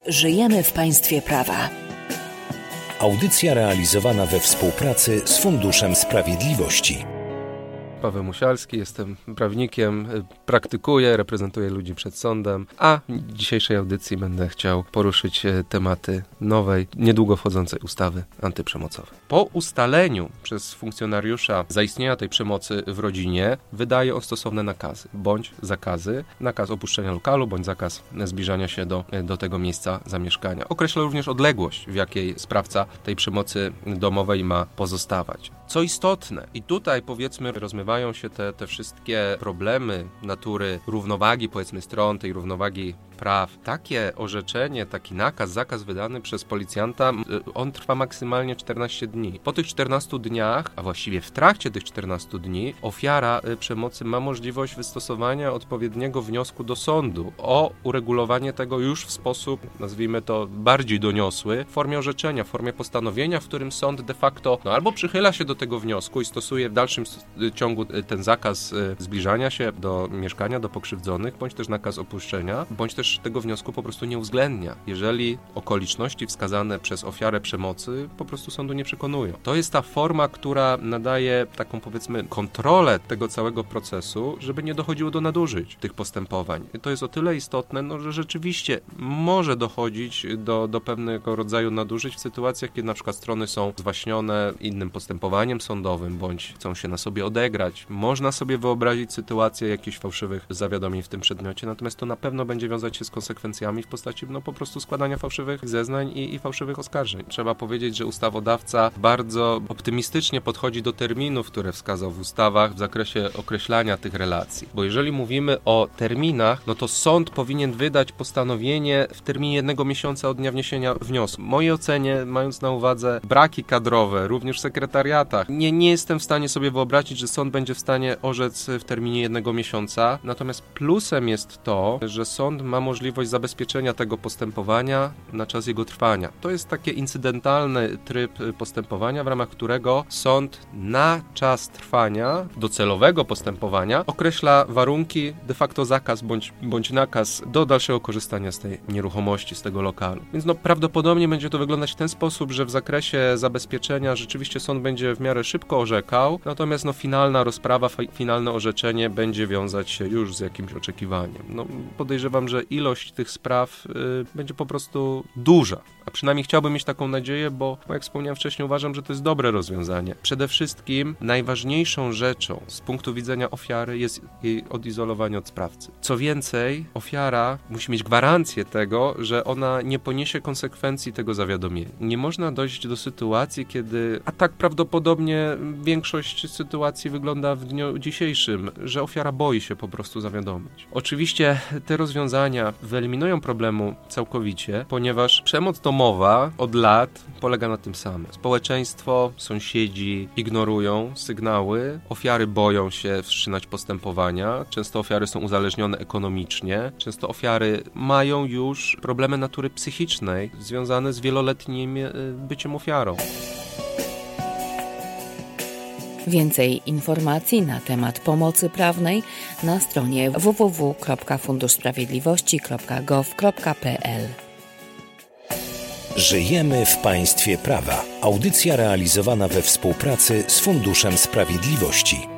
Żyjemy w państwie prawa. Audycja realizowana we współpracy z Funduszem Sprawiedliwości. Paweł Musialski, jestem prawnikiem, praktykuję, reprezentuję ludzi przed sądem, a w dzisiejszej audycji będę chciał poruszyć tematy nowej, niedługo wchodzącej ustawy antyprzemocowej. Po ustaleniu przez funkcjonariusza zaistnienia tej przemocy w rodzinie wydaje on stosowne nakazy bądź zakazy, nakaz opuszczenia lokalu bądź zakaz zbliżania się do tego miejsca zamieszkania. Określa również odległość, w jakiej sprawca tej przemocy domowej ma pozostawać. Co istotne, i tutaj powiedzmy rozmywają się te wszystkie problemy natury równowagi powiedzmy stron, tej równowagi praw. Takie orzeczenie, taki nakaz, zakaz wydany przez policjanta, on trwa maksymalnie 14 dni. Po tych 14 dniach, a właściwie w trakcie tych 14 dni, ofiara przemocy ma możliwość wystosowania odpowiedniego wniosku do sądu o uregulowanie tego już w sposób, nazwijmy to, bardziej doniosły, w formie orzeczenia, w formie postanowienia, w którym sąd de facto albo przychyla się do tego wniosku i stosuje w dalszym ciągu ten zakaz zbliżania się do mieszkania, do pokrzywdzonych, bądź też nakaz opuszczenia, bądź też tego wniosku po prostu nie uwzględnia, jeżeli okoliczności wskazane przez ofiarę przemocy po prostu sądu nie przekonują. To jest ta forma, która nadaje taką powiedzmy kontrolę tego całego procesu, żeby nie dochodziło do nadużyć tych postępowań. I to jest o tyle istotne, że rzeczywiście może dochodzić do pewnego rodzaju nadużyć w sytuacjach, kiedy na przykład strony są zwaśnione innym postępowaniem sądowym, bądź chcą się na sobie odegrać. Można sobie wyobrazić sytuację jakichś fałszywych zawiadomień w tym przedmiocie, natomiast to na pewno będzie wiązać się z konsekwencjami w postaci po prostu składania fałszywych zeznań i fałszywych oskarżeń. Trzeba powiedzieć, że ustawodawca bardzo optymistycznie podchodzi do terminów, które wskazał w ustawach w zakresie określania tych relacji. Bo jeżeli mówimy o terminach, no to sąd powinien wydać postanowienie w terminie 1 miesiąca od dnia wniesienia wniosku. W mojej ocenie, mając na uwadze braki kadrowe, również w sekretariatach, nie jestem w stanie sobie wyobrazić, że sąd będzie w stanie orzec w terminie 1 miesiąca. Natomiast plusem jest to, że sąd ma możliwość zabezpieczenia tego postępowania na czas jego trwania. To jest taki incydentalny tryb postępowania, w ramach którego sąd na czas trwania docelowego postępowania określa warunki, de facto zakaz bądź nakaz do dalszego korzystania z tej nieruchomości, z tego lokalu. Więc prawdopodobnie będzie to wyglądać w ten sposób, że w zakresie zabezpieczenia rzeczywiście sąd będzie w miarę szybko orzekał, natomiast finalna rozprawa, finalne orzeczenie będzie wiązać się już z jakimś oczekiwaniem. Podejrzewam, że ilość tych spraw będzie po prostu duża, a przynajmniej chciałbym mieć taką nadzieję, bo jak wspomniałem wcześniej, uważam, że to jest dobre rozwiązanie. Przede wszystkim najważniejszą rzeczą z punktu widzenia ofiary jest jej odizolowanie od sprawcy. Co więcej, ofiara musi mieć gwarancję tego, że ona nie poniesie konsekwencji tego zawiadomienia. Nie można dojść do sytuacji, kiedy, a tak prawdopodobnie większość sytuacji wygląda w dniu dzisiejszym, że ofiara boi się po prostu zawiadomić. Oczywiście te rozwiązania wyeliminują problemu całkowicie, ponieważ przemoc domowa od lat polega na tym samym. Społeczeństwo, sąsiedzi ignorują sygnały, ofiary boją się wszczynać postępowania, często ofiary są uzależnione ekonomicznie, często ofiary mają już problemy natury psychicznej związane z wieloletnim byciem ofiarą. Więcej informacji na temat pomocy prawnej na stronie www.funduszsprawiedliwości.gov.pl. Żyjemy w państwie prawa. Audycja realizowana we współpracy z Funduszem Sprawiedliwości.